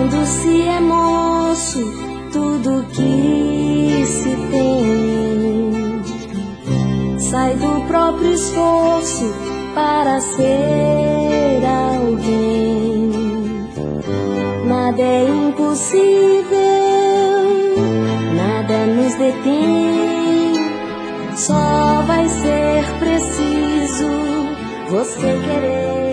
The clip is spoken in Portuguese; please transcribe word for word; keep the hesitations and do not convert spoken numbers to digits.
quando se é moço, tudo que se tem sai do próprio esforço para ser alguém. Nada é impossível, nada nos detém. Só vai ser preciso você querer.